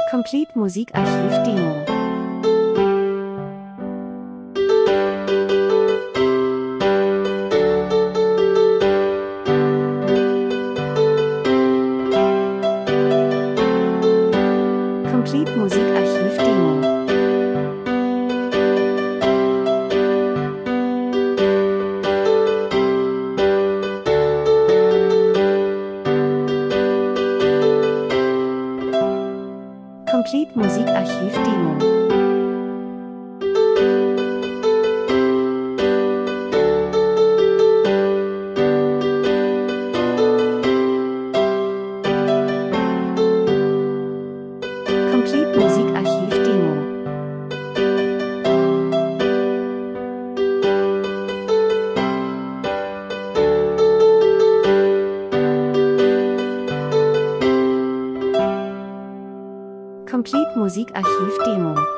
Complete Musikarchiv Demo. Complete Musikarchiv Demo. Complete Musikarchiv Demo. Complete Musikarchiv Demo. Complete Musikarchiv Demo.